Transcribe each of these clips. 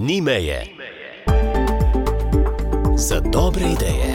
Ni meje. Za dobre ideje.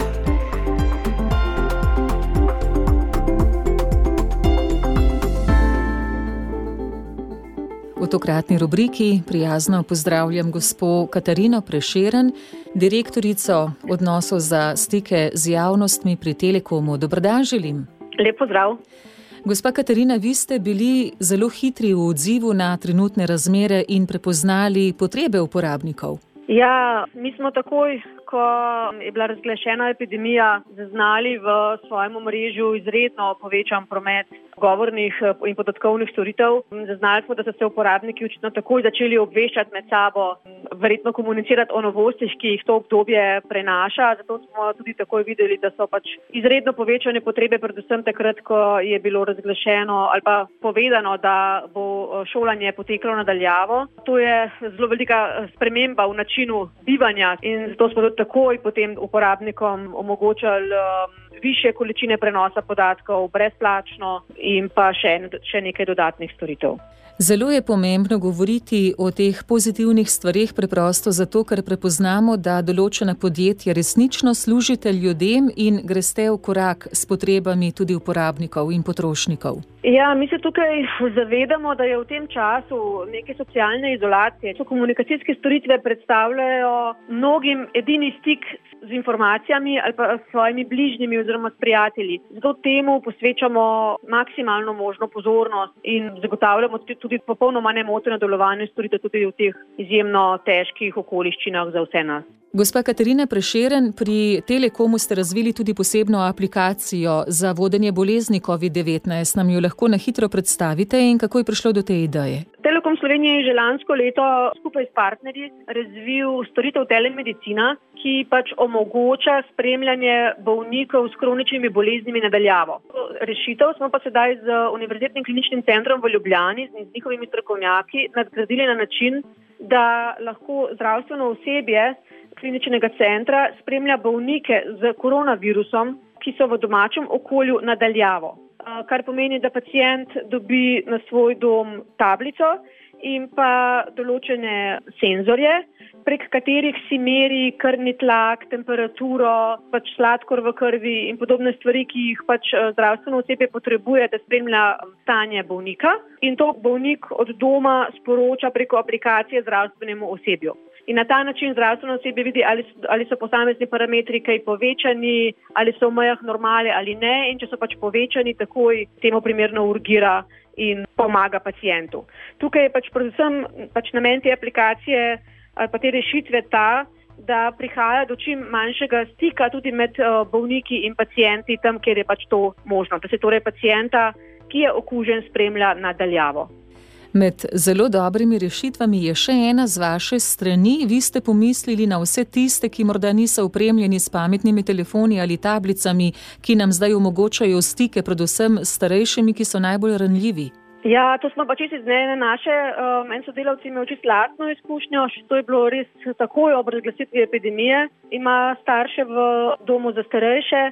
V tokratni rubriki prijazno pozdravljam gospo Katarino Prešeren, direktorico odnosov za stike z javnostmi pri Telekomu. Dober dan želim. Lep pozdrav. Gospa Katarina, vi ste bili zelo hitri v odzivu na trenutne razmere in prepoznali potrebe uporabnikov. Ja, mi smo takoj, ko je bila razglašena epidemija, zaznali v svojem omrežju izredno povečan promet govornih in podatkovnih storitev. Zaznali smo, da so se uporabniki očitno takoj začeli obveščati med sabo, verjetno komunicirati o novostih, ki jih to obdobje prenaša. Zato smo tudi takoj videli, da so izredno povečane potrebe, predvsem takrat, ko je bilo razglašeno ali pa povedano, da bo šolanje potekalo nadaljavo. To je zelo velika sprememba v načinu bivanja in zato smo tudi takoj potem uporabnikom omogočali višje količine prenosa podatkov brezplačno in pa še nekaj dodatnih storitev. Zelo je pomembno govoriti o teh pozitivnih stvareh preprosto zato, ker prepoznamo, da določena podjetja resnično služite ljudem in greste v korak s potrebami tudi uporabnikov in potrošnikov. Ja, mi se tukaj zavedamo, da je v tem času neke socialne izolacije. Komunikacijske storitve predstavljajo mnogim edini stik z informacijami ali pa s svojimi bližnjimi oziroma s prijatelji. Zato temu posvečamo maksimalno možno pozornost in zagotavljamo tudi popolnoma nemoteno delovanje storitev tudi v teh izjemno težkih okoliščinah za vse nas. Gospa Katarina Prešeren, pri Telekomu ste razvili tudi posebno aplikacijo za vodenje bolezni COVID-19. Nam jo lahko na hitro predstavite in kako je prišlo do te ideje? Telekom Slovenije je že lansko leto skupaj s partnerji razvil storitev telemedicina, ki omogoča spremljanje bolnikov s kroničnimi boleznimi nadaljavo. Rešitev smo pa sedaj z Univerzitetnim kliničnim centrom v Ljubljani z njihovimi strokovnjaki nadgradili na način, da lahko zdravstveno osebje kliničnega centra spremlja bolnike z koronavirusom, ki so v domačem okolju nadaljavo. Kar pomeni, da pacient dobi na svoj dom tablico in pa določene senzorje, prek katerih si meri krvni tlak, temperaturo, sladkor v krvi in podobne stvari, ki jih zdravstveno osebje potrebuje, da spremlja stanje bolnika. In to bolnik od doma sporoča preko aplikacije zdravstvenemu osebju. In na ta način zdravstveno osebje vidi, ali so posamezni parametri kaj povečani, ali so v mejah normale ali ne. In če so povečani, takoj temu primerno urgira in pomaga pacientu. Tukaj je predvsem namen te aplikacije ali pa te rešitve ta, da prihaja do čim manjšega stika tudi med bolniki in pacienti tam, kjer je to možno. Da se torej pacienta, ki je okužen, spremlja nadaljavo. Med zelo dobrimi rešitvami je še ena z vaše strani. Vi ste pomislili na vse tiste, ki morda niso opremljeni s pametnimi telefoni ali tablicami, ki nam zdaj omogočajo stike, predvsem s starejšimi, ki so najbolj ranljivi. Ja, to smo čisto iz dne naše. En sodelavci imel čisto lastno izkušnjo. To je bilo res takoj ob razglasitvi epidemije. Ima starše v domu za starejše.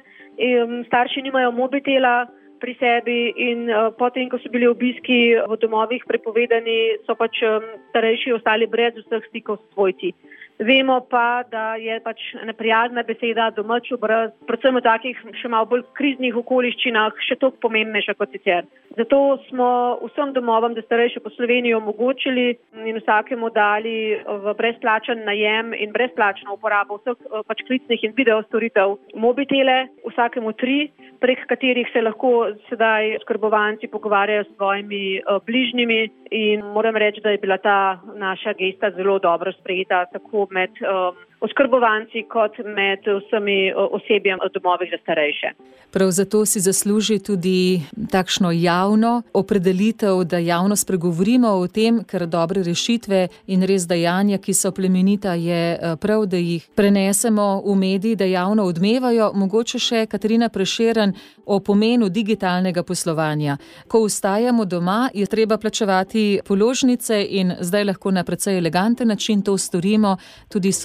Starši nimajo mobitela pri sebi in potem, ko so bili obiski v domovih prepovedani, so starejši ostali brez vseh stikov s svojci. Vemo pa, da je neprijazna beseda, domač obraz, predvsem v takih še malo bolj kriznih okoliščinah, še toliko pomembnejša kot sicer. Zato smo vsem domovom za starejše po Sloveniji omogočili in vsakemu dali v brezplačen najem in brezplačno uporabo vseh klicnih in video storitev mobitele, vsakemu 3, prek katerih se lahko sedaj oskrbovanci pogovarjajo s svojimi bližnjimi in moram reči, da je bila ta naša gesta zelo dobro sprejeta tako med oskrbovanci kot med vsemi osebjem v domovih za starejše. Prav zato si zasluži tudi takšno javno opredelitev, da javno spregovorimo o tem, ker dobre rešitve in res dejanja, ki so plemenita, je prav, da jih prenesemo v mediji, da javno odmevajo. Mogoče še, Katarina Prešeren, o pomenu digitalnega poslovanja. Ko ostajamo doma, je treba plačevati položnice in zdaj lahko na precej eleganten način to storimo tudi s sodobnimi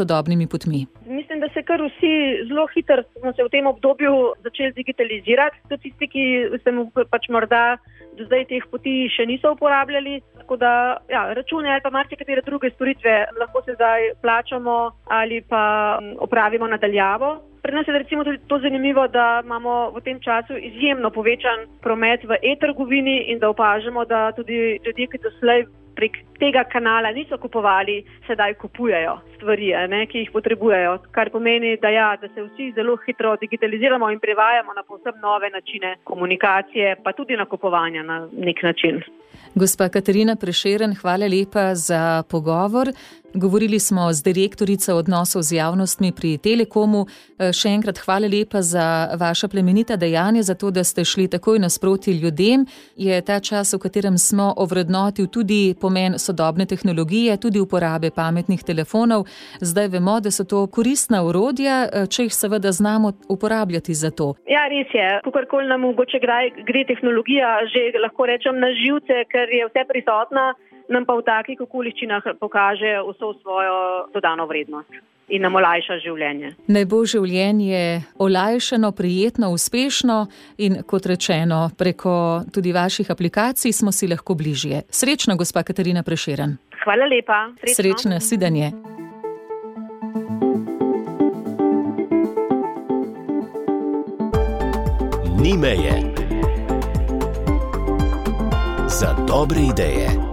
novimi potmi? Mislim, da se kar vsi zelo hitro smo se v tem obdobju začeli digitalizirati. Tudi tisti, ki se mu pač morda do zdaj teh poti še niso uporabljali. Tako da račune ali pa marsikatere druge storitve lahko se zdaj plačamo ali pa opravimo nadaljavo. Pri nas je recimo tudi to zanimivo, da imamo v tem času izjemno povečan promet v e-trgovini in da opažamo, da tudi ljudje, ki doslej prek tega kanala niso kupovali, sedaj kupujejo stvari, ki jih potrebujejo. Kar pomeni, da se vsi zelo hitro digitaliziramo in prevajamo na povsem nove načine komunikacije, pa tudi nakupovanja na nek način. Gospa Katarina Prešeren, hvala lepa za pogovor. Govorili smo z direktorico odnosov z javnostmi pri Telekomu. Še enkrat hvala lepa za vaša plemenita dejanja, za to, da ste šli takoj nasproti ljudem. Je ta čas, v katerem smo, ovrednotil tudi pomen sodobne tehnologije, tudi uporabe pametnih telefonov. Zdaj vemo, da so to koristna orodja, če jih seveda znamo uporabljati za to. Ja, res je. Kakorkoli nam mogoče gre tehnologija, že lahko rečem na živce, ker je vse prisotna, nam pa v takih okoliščinah pokaže vso svojo dodano vrednost in nam olajša življenje. Naj bo življenje olajšano, prijetno, uspešno in kot rečeno, preko tudi vaših aplikacij smo si lahko bližje. Srečno, gospa Katarina Prešeren. Hvala lepa. Srečno, svidenje. Ni meje. Za dobre ideje.